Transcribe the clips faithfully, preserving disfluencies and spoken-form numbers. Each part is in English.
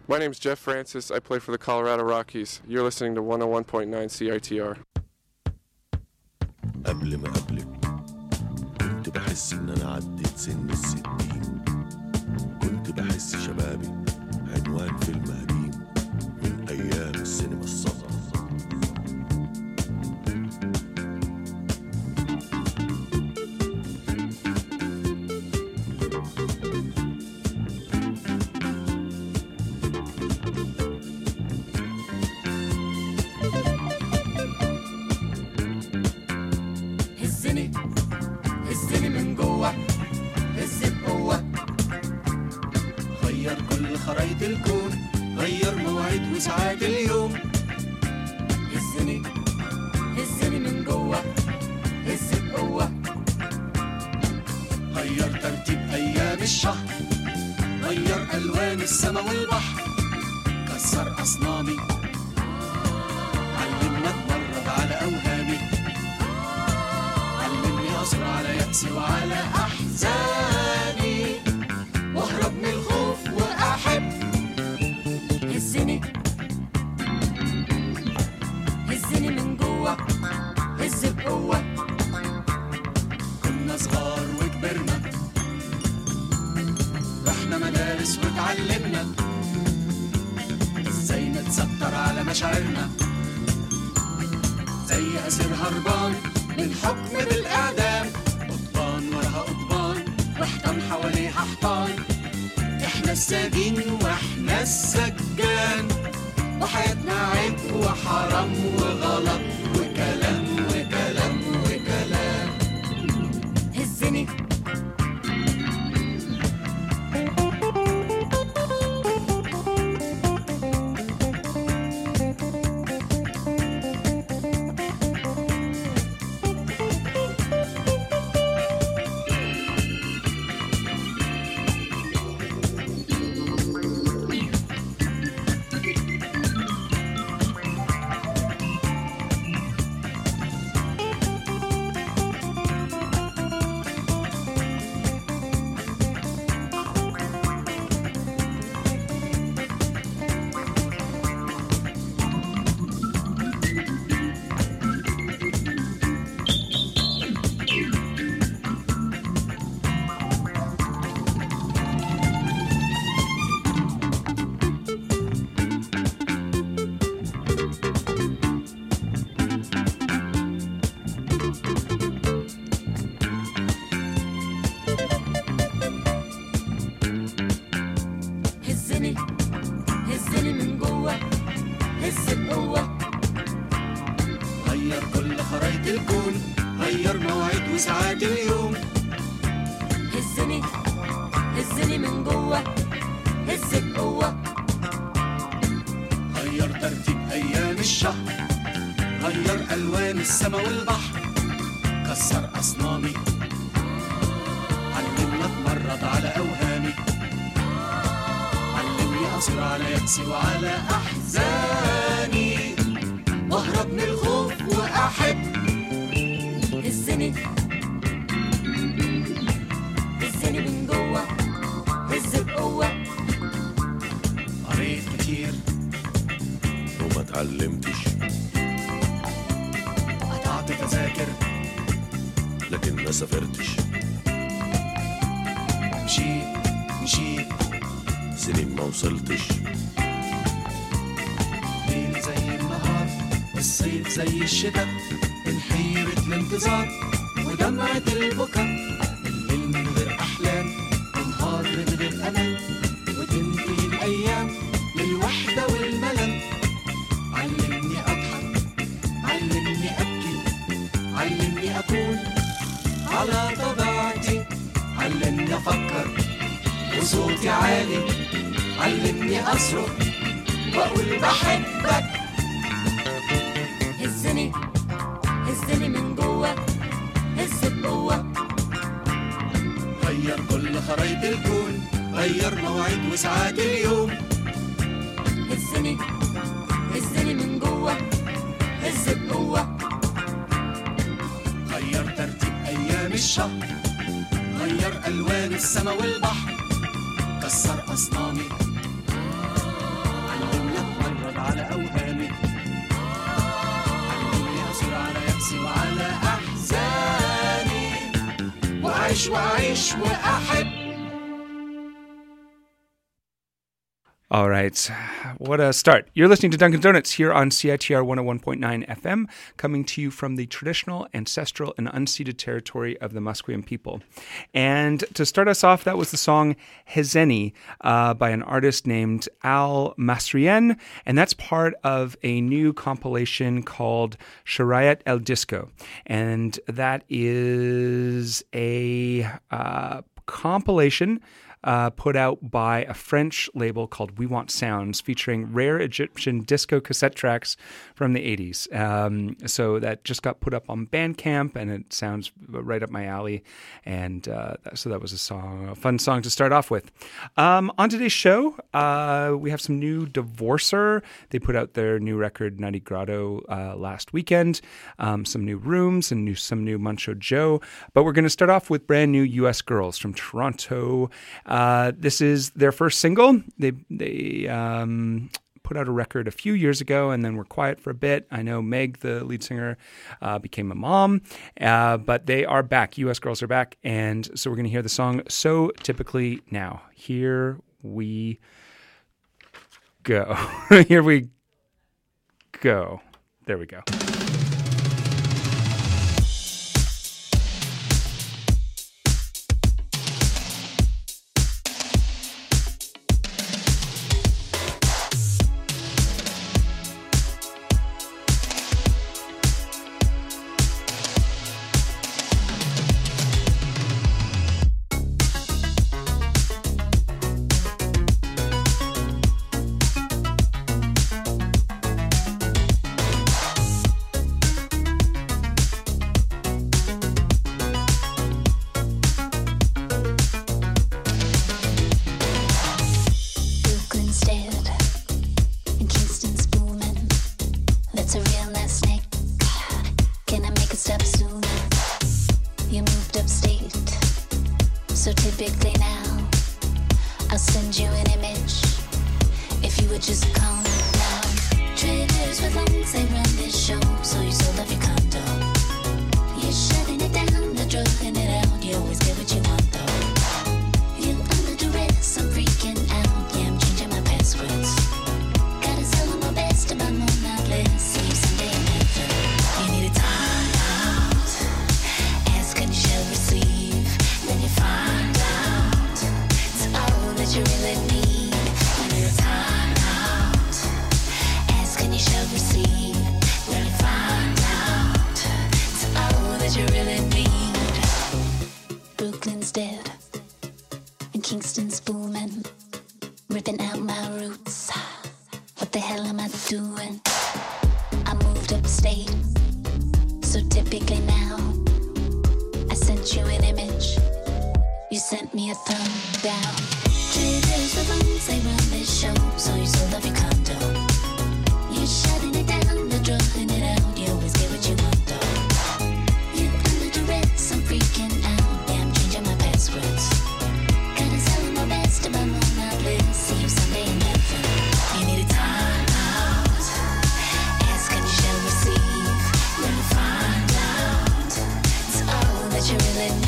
My name is Jeff Francis. I play for the Colorado Rockies. You're listening to one oh one point nine C I T R. قبل ما قبلك كنت بحس ان انا عديت سن الستين، كنت بحس شبابي عنوان فيلم قديم من ايام السينما الصغرى. خرايط الكون غير مواعيد وساعات اليوم. هزني هزني من جوه، هز بقوة. غير ترتيب أيام الشهر، غير ألوان السما والبحر. كسر أصنامي، علمنا اتمرد على أوهامي. علمني أصبر على يأسي وعلى أحزاني، واهرب من الخوف وأحب. هزني هزني من جوه، هز بقوة. كنا صغار وكبرنا، رحنا مدارس وتعلمنا ازاي نتستر على مشاعرنا، زي أسير هربان من حكم بالإعدام. قضبان وراها قضبان، واحتان حواليها حيطان. احنا السجين واحنا السجان، وحياتنا عيب وحرام وغلط وكلام وكلام وكلام. هزني السما والبحر. كسر أصنامي، علمنا اتمرد على أوهامي. علمني أصبر على يأسي وعلى أحزاني، واهرب من الخوف وأحب. هزني هزني من جوه، هز بقوة. قريت كتير وما اتعلمتش، تذاكر لكن ما سافرتش. مشيت مشيت سنين ما وصلتش. ليل زي النهار، الصيف زي الشتاء. من حيرة الانتظار ودمعة البكا. الليل من غير أحلام، ونهار من غير أمل. وتنتهي الأيام للوحدة والملل. علمني أضحك، علمني أبكي، علمني أكون على طبيعتي. علمني أفكر وصوتي عالي. علمني أصرخ وأقول بحبك. هزني هزني من جوه، هز بقوة. غير كل خرايط الكون، غير مواعيد وساعات اليوم. هزني هزني من جوه، هز بقوة. غير ترتيب أيام الشهر، غير ألوان السما والبحر. كسر أصنامي، أعيش وأعيش وأحب. All right. What a start. You're listening to Dunkin' Donuts here on C I T R one oh one point nine F M, coming to you from the traditional, ancestral, and unceded territory of the Musqueam people. And to start us off, that was the song Hezeni uh, by an artist named Al Masrien, and that's part of a new compilation called Shariat El Disco. And that is a uh, compilation Uh, put out by a French label called We Want Sounds, featuring rare Egyptian disco cassette tracks from the eighties. Um, so that just got put up on Bandcamp, and it sounds right up my alley. And uh, so that was a song, a fun song to start off with. Um, on today's show, uh, we have some new Divorcer. They put out their new record, ninety Grado, uh, last weekend. Um, some new Rooms and new, some new Muncho Joe. But we're going to start off with brand new U S Girls from Toronto. Uh, this is their first single. They they um, put out a record a few years ago and then were quiet for a bit. I know Meg, the lead singer, uh, became a mom, uh, but they are back. U S Girls are back, and so we're going to hear the song So Typically Now. Here we go. Here we go. There we go.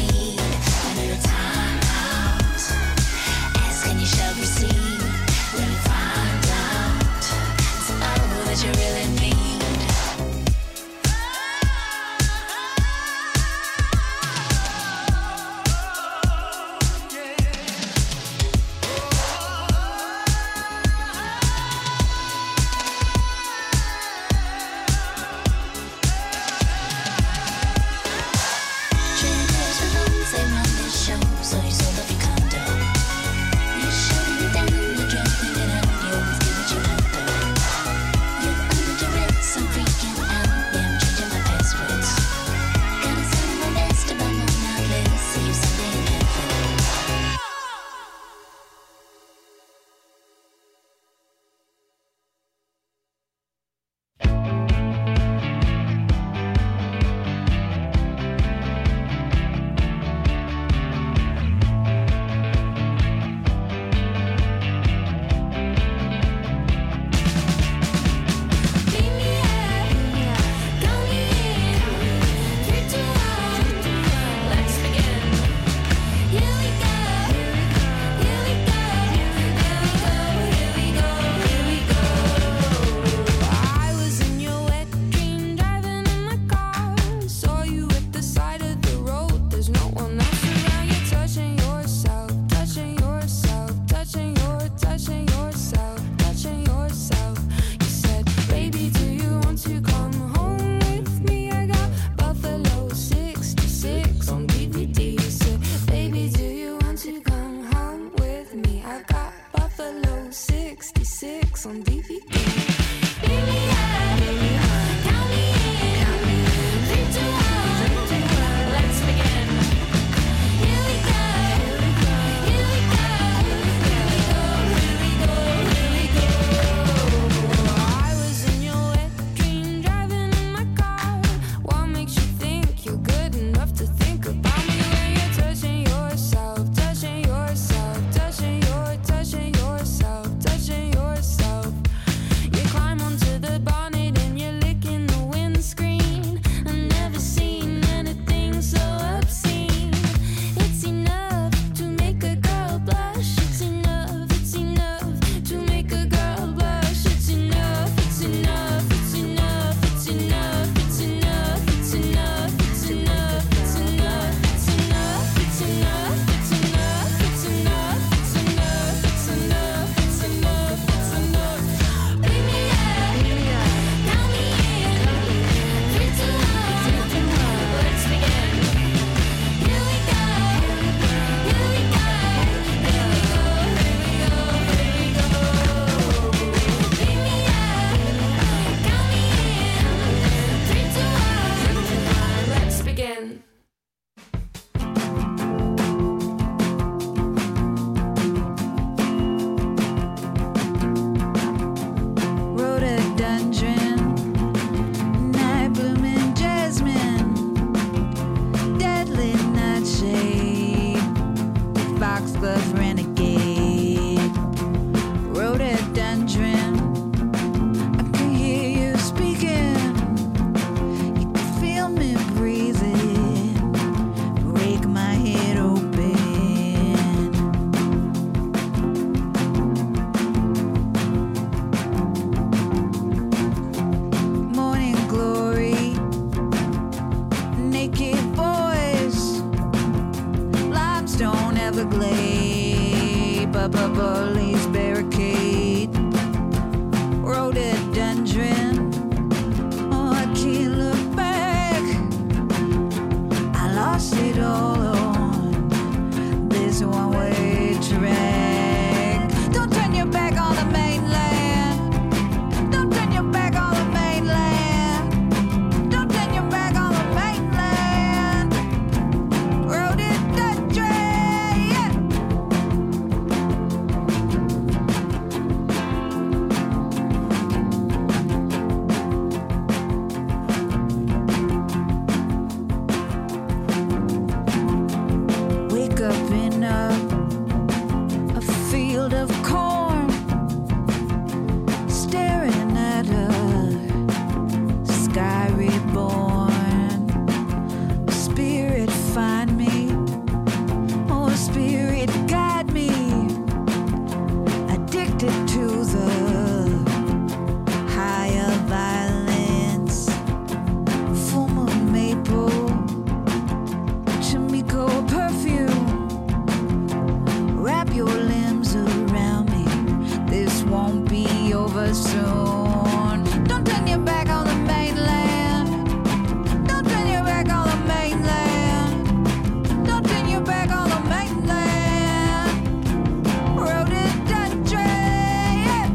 Receive Netflix on D V D. Beam me up, count me in. Three, two, one, let's begin. Here we go, here we go, here we go, here we go, here we go. I was in your wet dream, driving in my car. What makes you think you're good enough to think about me when you're touching yourself, touching yourself, touching your, touching yourself, touching yourself. You climb onto the bonnet and you're licking the windscreen. I've never seen anything so obscene. It's enough to make a girl blush. It's enough, it's enough to make a girl blush. It's enough, it's enough, it's enough, it's enough, it's enough, it's enough, it's enough, it's enough, it's enough, it's enough, it's enough, it's enough, it's enough, it's enough, it's enough, it's enough. Beam me up, count me in. Three, two, one, let's begin. Here we go, here we go, here we go, here we go, here we go. Beam me up, count me in. Three, two, one, let's begin. Rhododendron, night blooming jasmine, deadly nightshade, foxglove renegade. Rhododendron, I can hear you speaking, you can feel me breathing, rake my head open. Morning glory, naked boys, limestone Everglade, Bubba Bully's barricade, rhododendron. Oh, I can't look back. I lost it all on this one-way track. Don't turn your back on the mainland. Don't turn your back on the mainland. Don't turn your back on the mainland. Rhododendron, yeah. Wake up in a, a field of corn, staring at a sky reborn. Spirit find me, oh spirit guide me, addicted to the higher violence. Full moon maple, Chimico perfume, wrap your limbs around me. This won't be over soon. Don't turn your back on the mainland. Don't turn your back on the mainland. Don't turn your back on the mainland. Rhododendron, yeah.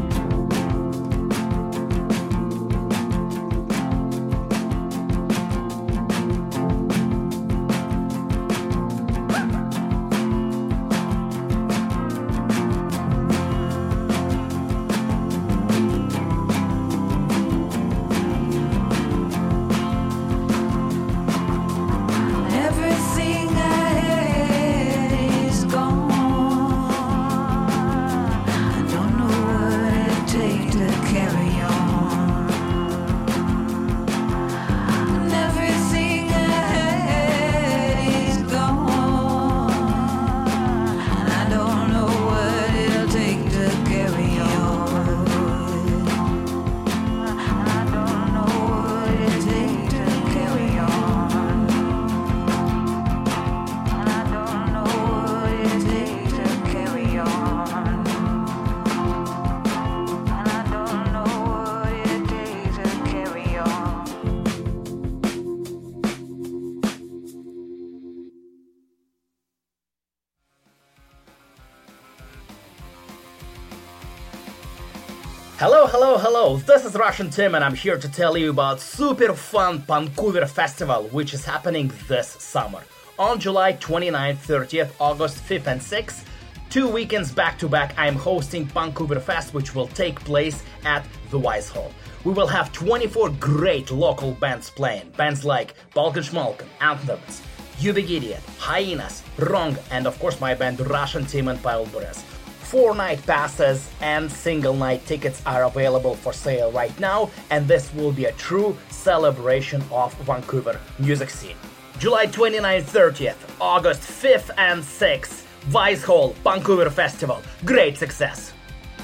Hello, hello, hello, this is Russian Tim and I'm here to tell you about super fun Vancouver Festival which is happening this summer. On July twenty-ninth, thirtieth, August fifth and sixth, two weekends back to back, I am hosting Vancouver Fest which will take place at the Wise Hall. We will have twenty-four great local bands playing, bands like Balkan Schmalken, Anthems, Ubigidia, Hyenas, Wrong, and of course my band Russian Tim and Pavel Bures. Four night passes and single night tickets are available for sale right now, and this will be a true celebration of Vancouver music scene. July twenty-ninth, thirtieth, August fifth and sixth, Wise Hall, Vancouver Festival. Great success!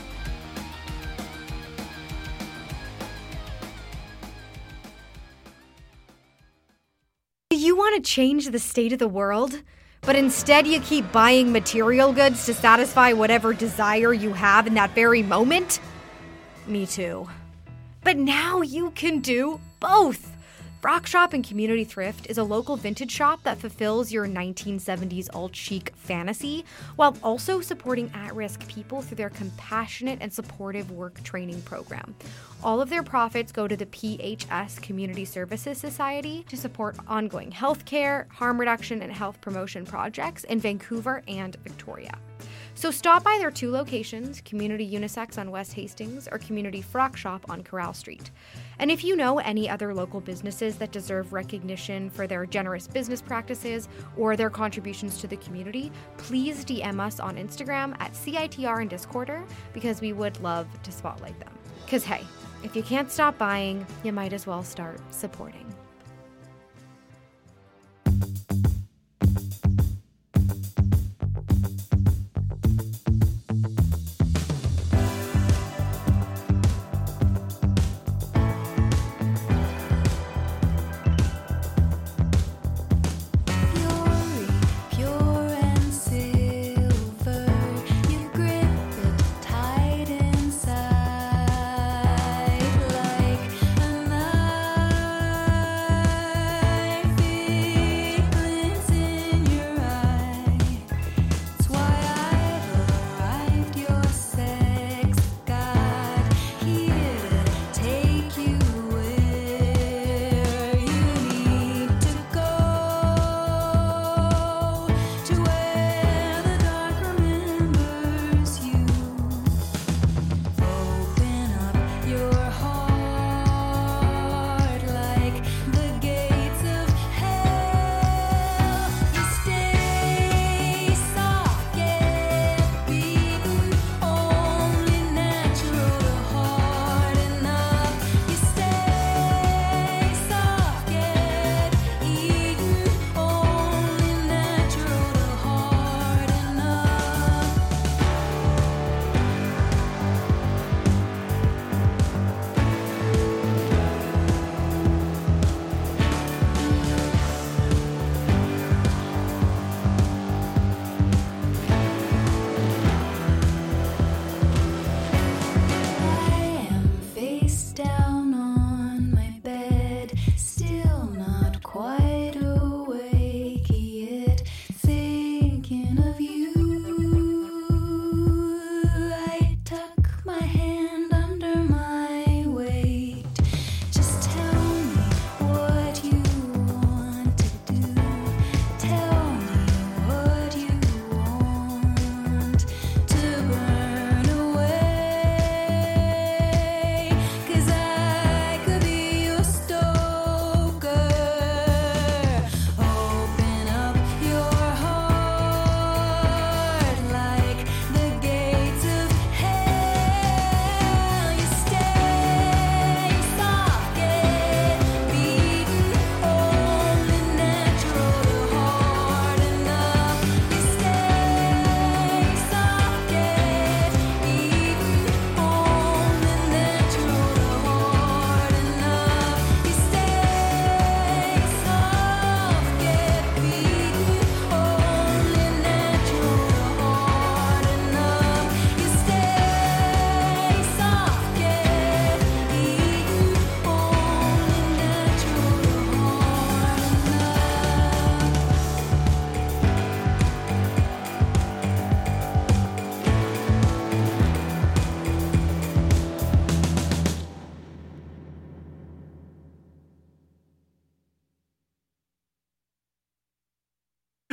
Do you want to change the state of the world? But instead you keep buying material goods to satisfy whatever desire you have in that very moment? Me too. But now you can do both! Frock Shop and Community Thrift is a local vintage shop that fulfills your nineteen seventies alt-chic fantasy while also supporting at-risk people through their compassionate and supportive work training program. All of their profits go to the P H S Community Services Society to support ongoing healthcare, harm reduction, and health promotion projects in Vancouver and Victoria. So stop by their two locations, Community Unisex on West Hastings or Community Frock Shop on Corral Street. And if you know any other local businesses that deserve recognition for their generous business practices or their contributions to the community, please D M us on Instagram at C I T R and Discorder because we would love to spotlight them. Because hey, if you can't stop buying, you might as well start supporting. Pure and silver, you grip it tight inside like a knife.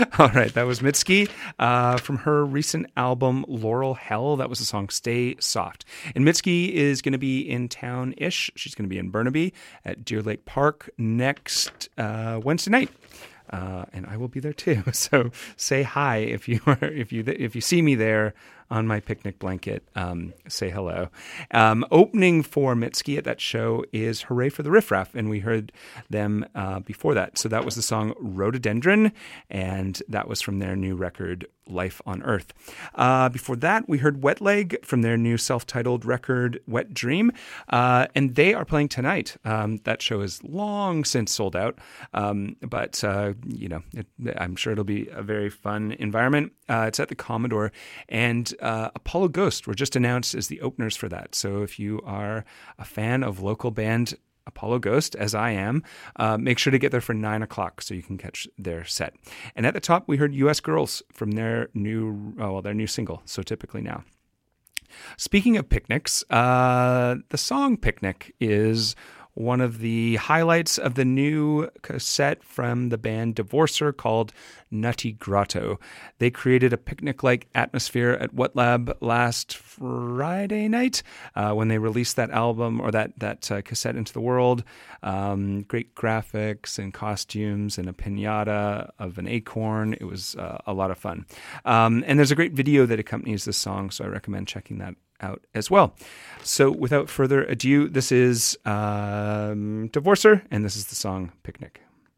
All right, that was Mitski uh, from her recent album Laurel Hell. That was the song Stay Soft. And Mitski is going to be in town-ish. She's going to be in Burnaby at Deer Lake Park next uh, Wednesday night. Uh, and I will be there too. So say hi if you are, if you if you see me there on my picnic blanket. Um, say hello. Um, opening for Mitski at that show is Hooray for the Riff Raff, and we heard them uh, before that. So that was the song Rhododendron, and that was from their new record Life on Earth. Uh, before that, we heard Wet Leg from their new self-titled record Wet Dream, uh, and they are playing tonight. Um, that show is long since sold out, um, but uh, you know, it, I'm sure it'll be a very fun environment. Uh, it's at the Commodore, and uh, Apollo Ghost were just announced as the openers for that. So if you are a fan of local band Apollo Ghost, as I am, uh, make sure to get there for nine o'clock so you can catch their set. And at the top, we heard U S Girls from their new, oh, well, their new single, So Typically Now. Speaking of picnics, uh, the song Picnic is one of the highlights of the new cassette from the band Divorcer called Nutty Grotto. They created a picnic-like atmosphere at What Lab last Friday night uh, when they released that album or that, that uh, cassette into the world. Um, great graphics and costumes and a piñata of an acorn. It was uh, a lot of fun. Um, and there's a great video that accompanies this song, so I recommend checking that out as well. So without further ado, this is um, Divorcer, and this is the song Picnic.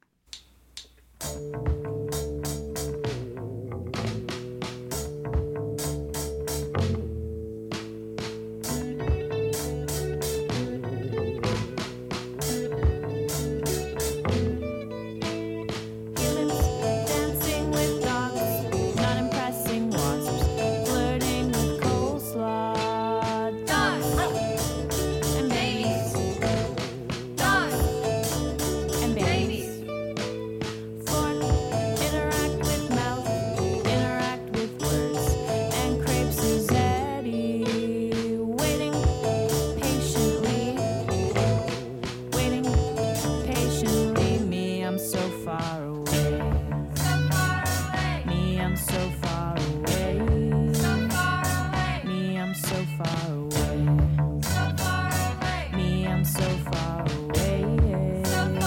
Dancing with dogs, not impressing wasps, flirting with coleslaw. Dogs and babies. Dogs and babies. Fork, interact with mouth, interact with words, and crepe Suzette-y. Waiting patiently, waiting patiently. Me, I'm so far away. Me, I'm so far away. Me, I'm so far away. Me, I'm so far away.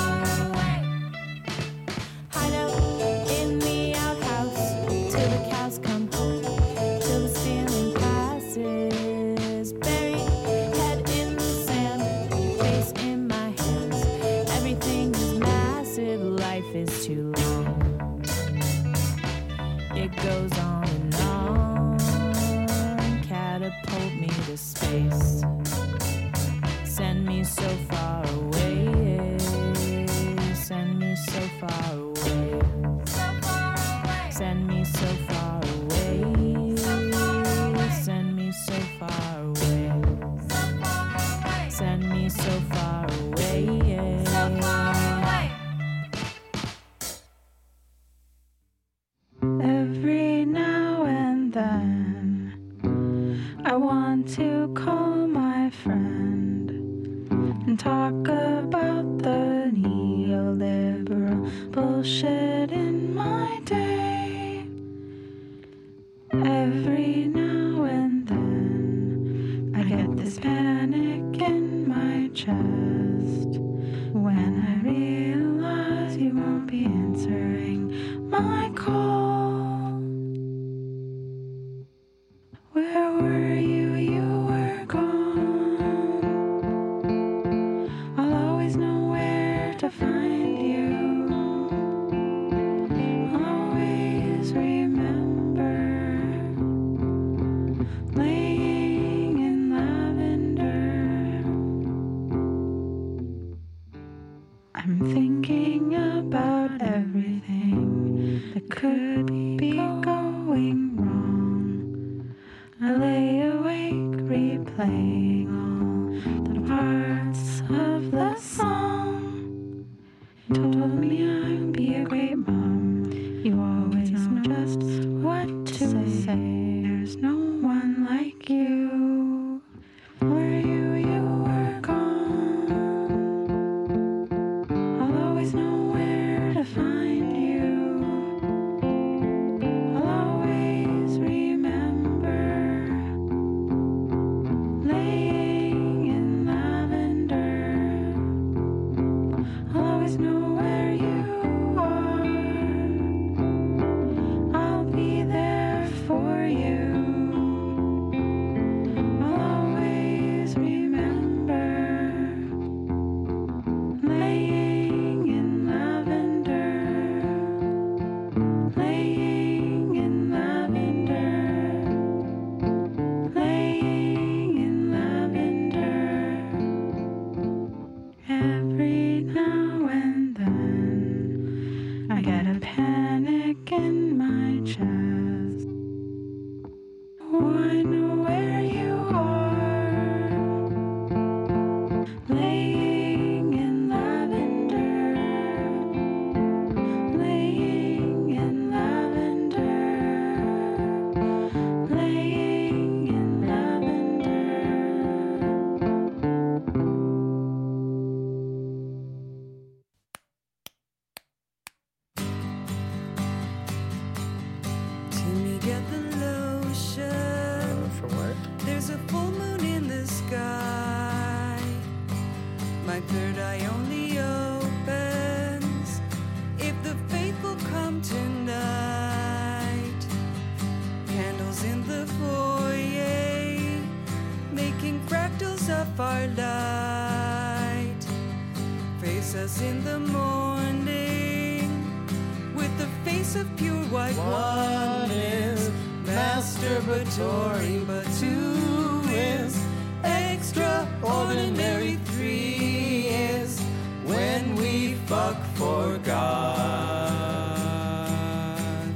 Hide out in the outhouse till the cows come home, till the stealing passes. Bury head in the sand, face in my hands. Everything is massive, life is too long. It goes on and on. Catapult me to space. Send me so far away. Send me so far away. Send me so far away. Send me so far away. Send me so far away. Every now and then I want to call my friend and talk about the neoliberal bullshit in my day. Every now and then I get this panic in my chest when I realize you won't be answering my call. Where were you? You were gone. I'll always know where to find you. I'll always remember laying in lavender. I'm thinking about everything that could be going wrong. I lay awake replaying all the parts of the song. You told me I'd be a great mom. You always know just what to say. There's no one like you. Where you, you were gone. I'll always know where to find you. third eye only opens if the faithful come tonight. Candles in the foyer, making fractals of our light. Face us in the morning with the face of pure white. One is masturbatory, but two is extraordinary. Three is when we fuck for God.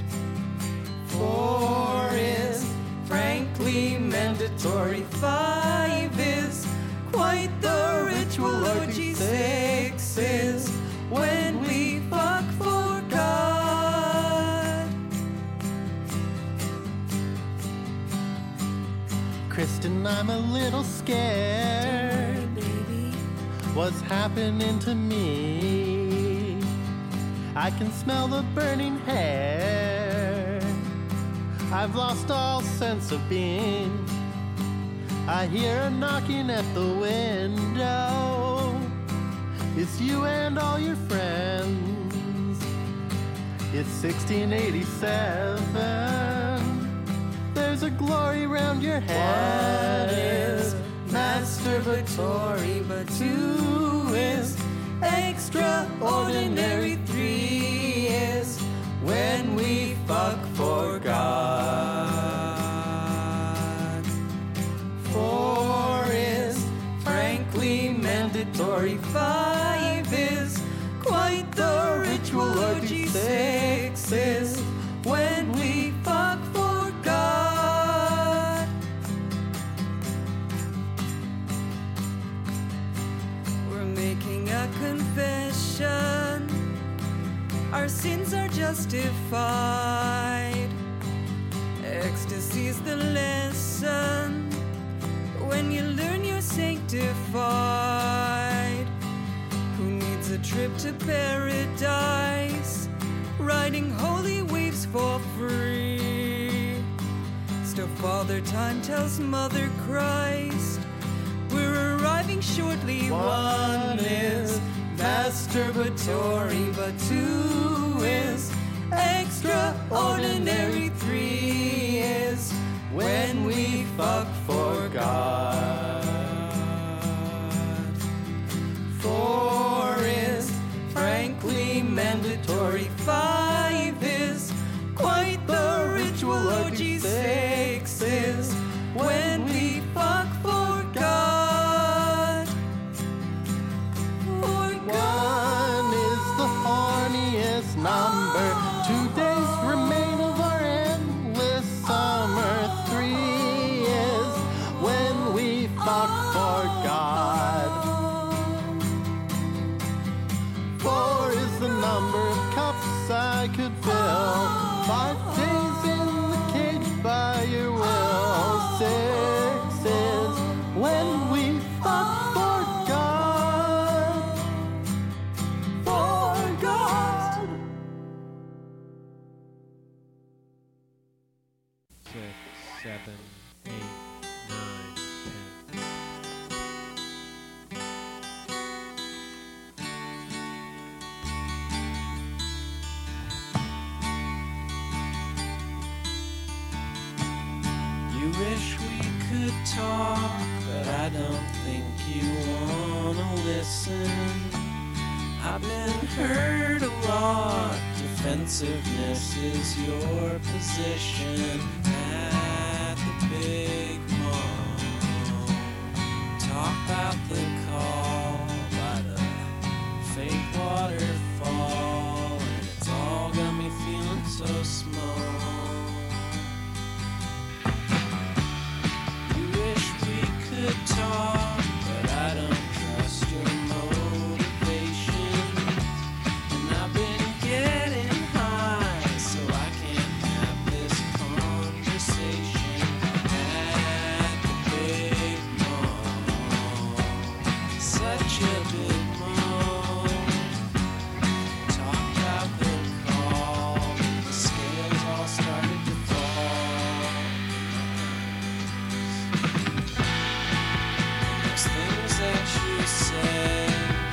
Four is frankly mandatory. Five is quite the ritual orgy. Six is when we fuck for God. Kristen, I'm a little scared. Baby, What's happening to me? I can smell the burning hair. I've lost all sense of being. I hear a knocking at the window. It's you and all your friends. It's sixteen eighty-seven. There's a glory round your head. one is masturbatory, but two is extraordinary. Three is when we fuck for God. Four is frankly mandatory. Five is quite the ritual orgy. Six is when we fuck for God. We're making a confession. Our sins are justified. Ecstasy's the lesson. When you learn you're sanctified. Who needs a trip to paradise? Riding holy waves for free. Still Father Time tells Mother Christ we're arriving shortly. One is masturbatory, but two is extraordinary. Three is when we fuck for God. Four is frankly mandatory. Five is quite the ritual orgy. Six is when we fuck for God. For God. One is the horniest number. Two days remain of our endless summer. Three is when we fuck for God. Four is the number of cups I could fill. Five days in the cage by your will. Six is when we fuck for God. For God. Six, seven, eight, nine, ten. You wish we could talk, but I don't think you wanna listen. I've been hurt a lot. Defensiveness is your position at the big mall. Talk about the call by the fake waterfall, and it's all got me feeling so small. You wish we could talk, but I don't trust your motivation. And I've been getting high, so I can't have this conversation at the big mall. Such a big mall. Talk about the call, the scales all started to fall. There's things that you said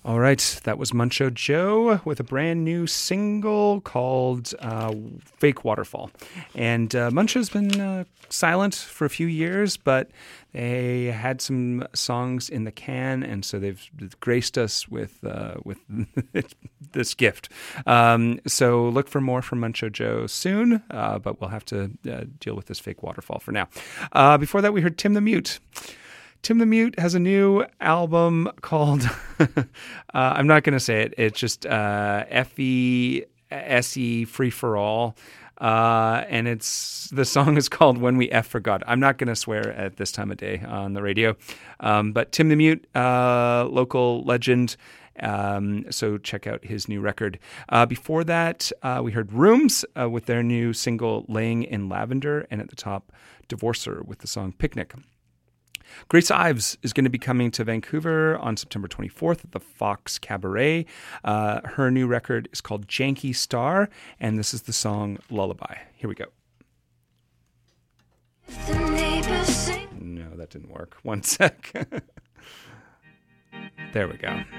All right, that was Muncho Joe with a brand new single called uh, Fake Waterfall. And uh, Muncho's been uh, silent for a few years, but they had some songs in the can, and so they've graced us with uh, with this gift. Um, so look for more from Muncho Joe soon, uh, but we'll have to uh, deal with this Fake Waterfall for now. Uh, before that, we heard Tim the Mute. Tim the Mute has a new album called, uh, I'm not going to say it, it's just uh, F E S E Free For All. Uh, and it's the song is called When We F Forgot. I'm not going to swear at this time of day on the radio. Um, but Tim the Mute, uh, local legend. Um, so check out his new record. Uh, before that, uh, we heard Rooms uh, with their new single Laying in Lavender. And at the top, Divorcer with the song Picnic. Grace Ives is going to be coming to Vancouver on September twenty-fourth at the Fox Cabaret. Uh, her new record is called Janky Star, and this is the song Lullaby. Here we go. No, that didn't work. One sec. There we go.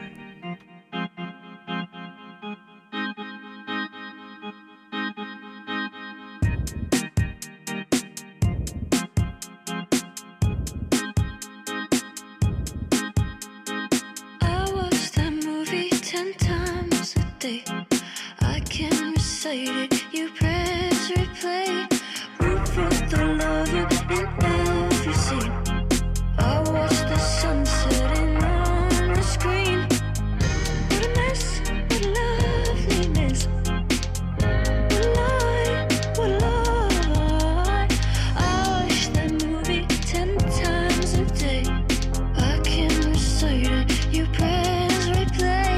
I can recite it, you press replay. Root for the love in every scene. I watch the sun setting on the screen. What a mess, what loveliness. What lie, what lie. I watch that movie ten times a day. I can recite it, you press replay.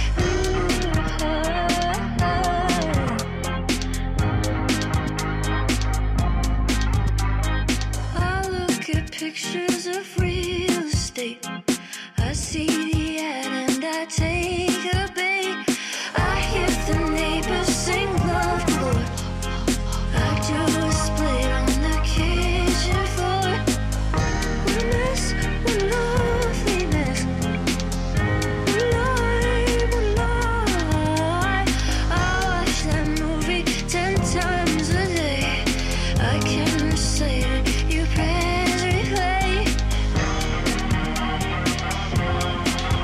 Pictures of real estate. I see the ad and I take a bait. I hear the neighbors sing love galore. I do a split on the kitchen floor. What a mess, what loveliness. What lie, what lie. I watch that movie ten times a day. I can recite it, you pray.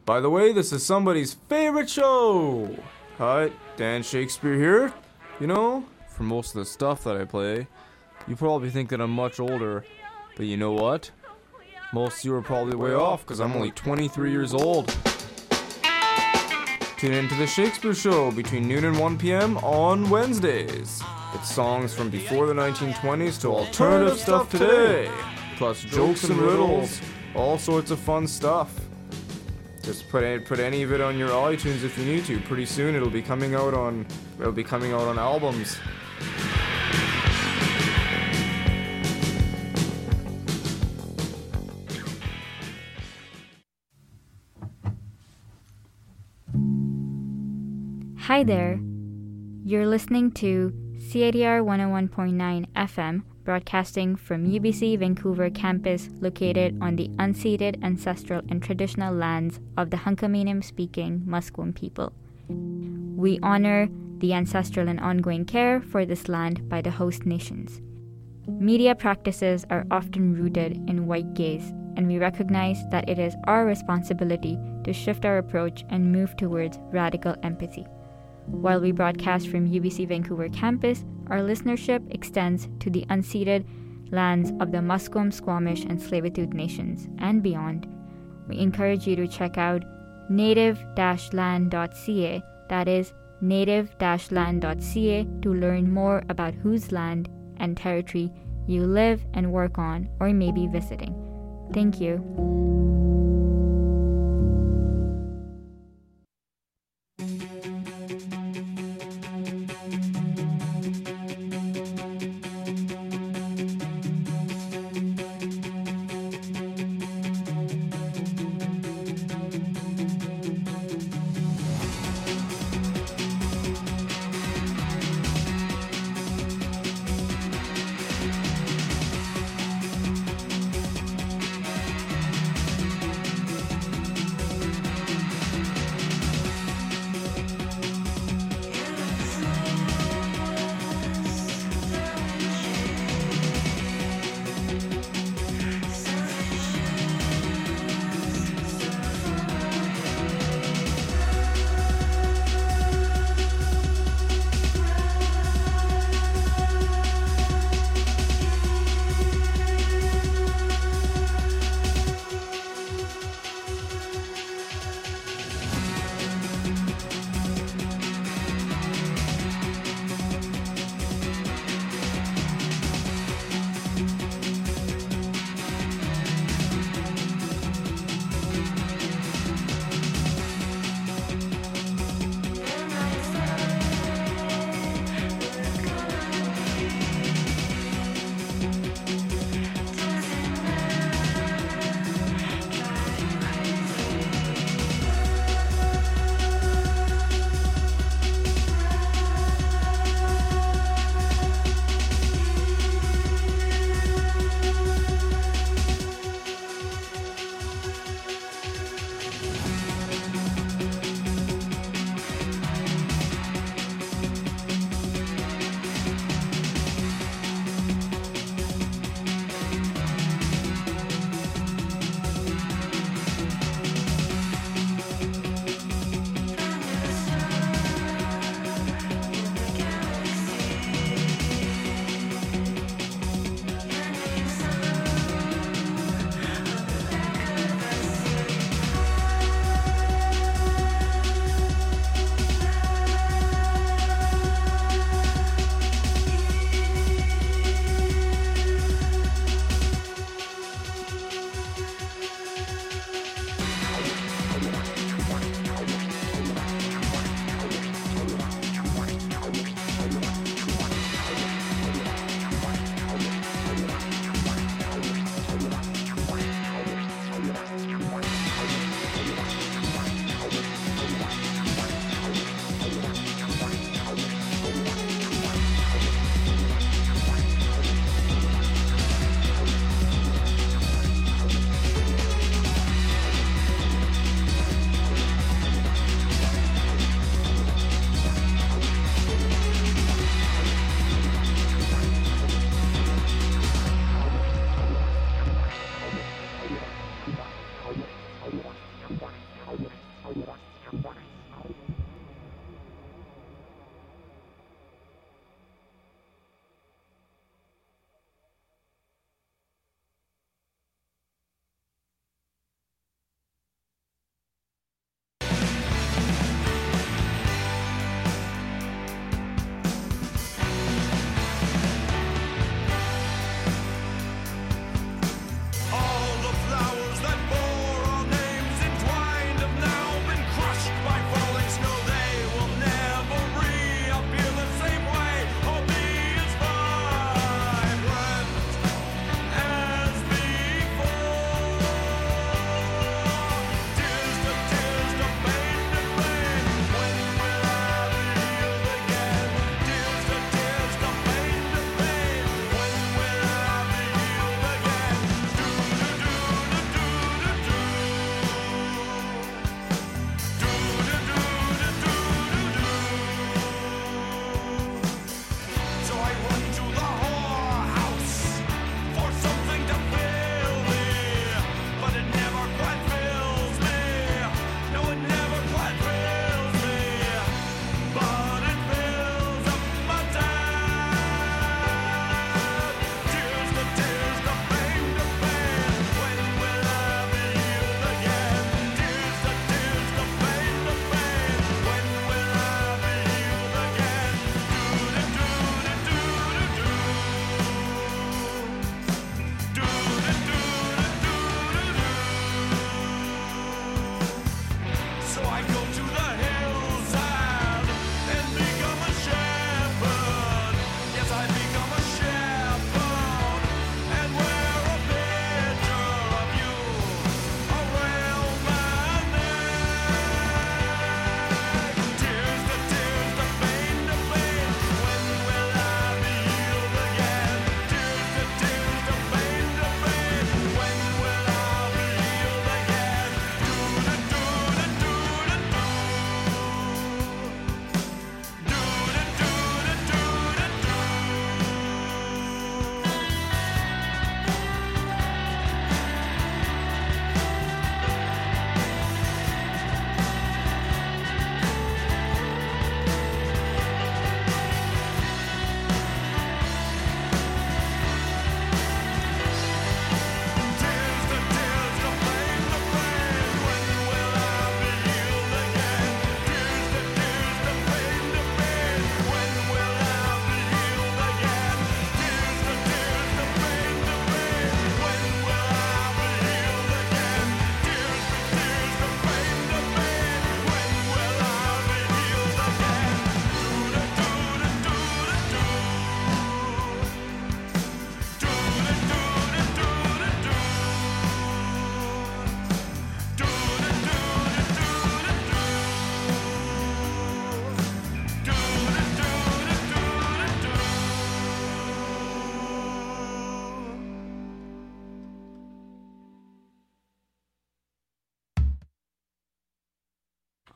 By the way, this is somebody's favorite show. Hi, Dan Shakespeare here. You know, for most of the stuff that I play, you probably think that I'm much older. But you know what? Most of you are probably way off because I'm only twenty-three years old. Tune in to the Shakespeare Show between noon and one p.m. on Wednesdays. It's songs from before the nineteen twenties to alternative stuff today, plus jokes and riddles, all sorts of fun stuff. Just put any, put any of it on your iTunes if you need to. Pretty soon it'll be coming out on it'll be coming out on albums. Hi there. You're listening to C I T R one oh one point nine F M, broadcasting from U B C Vancouver campus located on the unceded ancestral and traditional lands of the Hunkaminam-speaking Musqueam people. We honor the ancestral and ongoing care for this land by the host nations. Media practices are often rooted in white gaze, and we recognize that it is our responsibility to shift our approach and move towards radical empathy. While we broadcast from U B C Vancouver campus, our listenership extends to the unceded lands of the Musqueam, Squamish, and Tsleil-Waututh nations and beyond. We encourage you to check out native dash land dot c a, that is native dash land dot c a, to learn more about whose land and territory you live and work on or may be visiting. Thank you.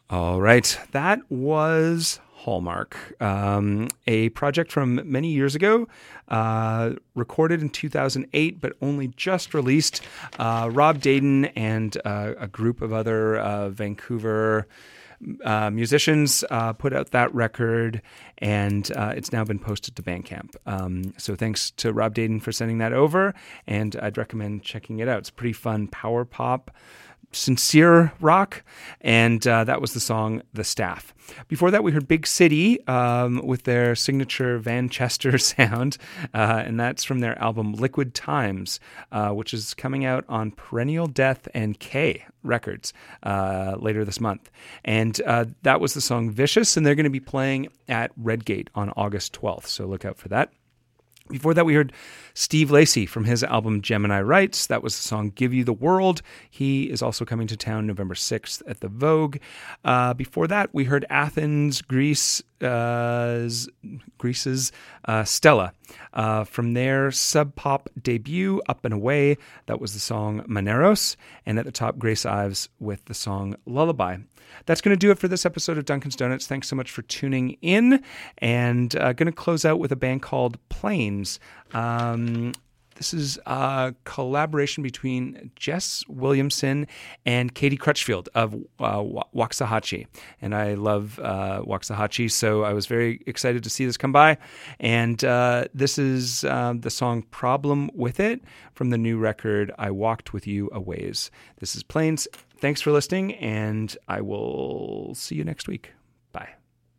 All right, that was Hallmark, um, a project from many years ago, uh, recorded in two thousand eight, but only just released. Uh, Rob Deiden and uh, a group of other uh, Vancouver uh, musicians uh, put out that record, and uh, it's now been posted to Bandcamp. Um, so thanks to Rob Deiden for sending that over, and I'd recommend checking it out. It's pretty fun power pop, sincere rock, and uh, that was the song The Staff. Before that, we heard Big City um, with their signature Van Chester sound, uh, and that's from their album Liquid Times, uh, which is coming out on Perennial Death and K Records uh, later this month. And uh, that was the song Vicious, and they're going to be playing at Redgate on August twelfth, so look out for that. Before that, we heard Steve Lacy from his album Gemini Rights. That was the song Give You the World. He is also coming to town November sixth at the Vogue. Uh, before that, we heard Athens, Greece, uh, Greece's uh, Stella. Uh, from their sub-pop debut, Up and Away, that was the song Maneros. And at the top, Grace Ives with the song Lullaby. That's going to do it for this episode of Duncan's Donuts. Thanks so much for tuning in. And uh, going to close out with a band called Plains. Um, this is a collaboration between Jess Williamson and Katie Crutchfield of uh, Waxahachie. And I love uh, Waxahachie, so I was very excited to see this come by. And uh, this is uh, the song Problem With It from the new record I Walked With You A Ways. This is Plains. Thanks for listening, and I will see you next week. Bye.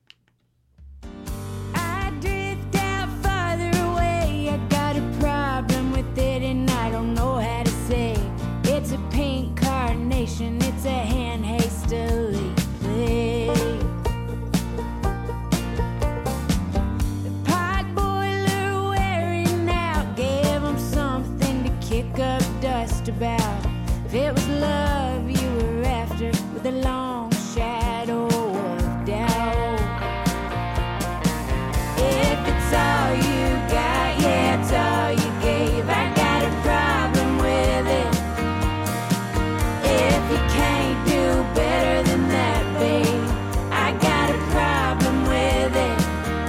I drift out farther away. I got a problem with it, and I don't know how to say. It's a pink carnation. It's a hand hastily played. The pot boiler wearing out gave him something to kick up dust about. If it was love you were after, with a long shadow of doubt. If it's all you got, yeah, it's all you gave, I got a problem with it. If you can't do better than that, babe, I got a problem with it.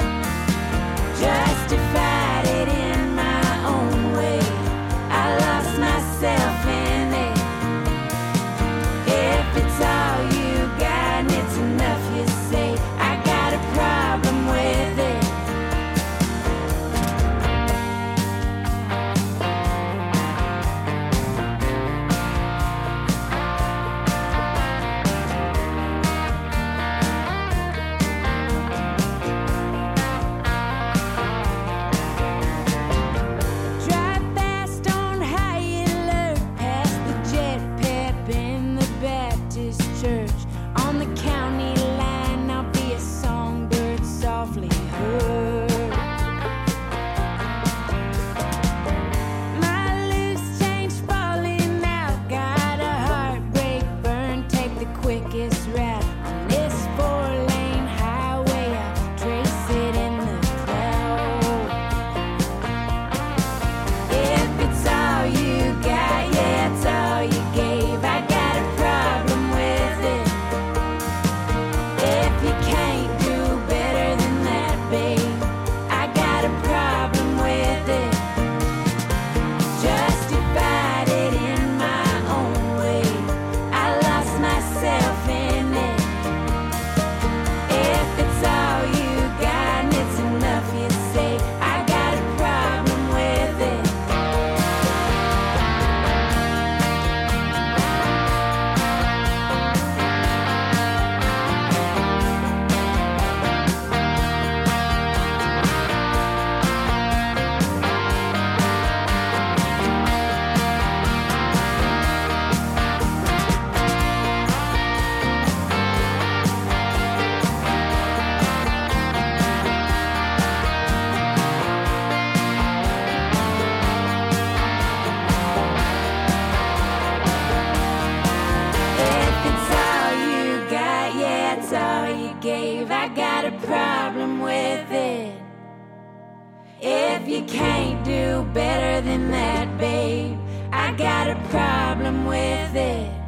Justified it in my own way, I lost myself in it. If it's all you got and it's enough you say, I got a problem with it. Drive fast on high alert past the jet pep in the Baptist church. On the county line, I'll be a songbird softly heard. My loose change falling out, got a heartbreak burn, take the quickest route. On this four-lane highway, I trace it in the cloud. If it's all you got, yeah, it's all you gave, I got a problem with it. If you can't do better than that, babe, I got a problem with it. Justified it in my own way, I lost myself in it. If it's all you got and it's enough you say, I got a problem with it. If it's all you got, yeah, it's all you gave, I got a problem with it. If you can't do better than that, babe, I got a problem with it.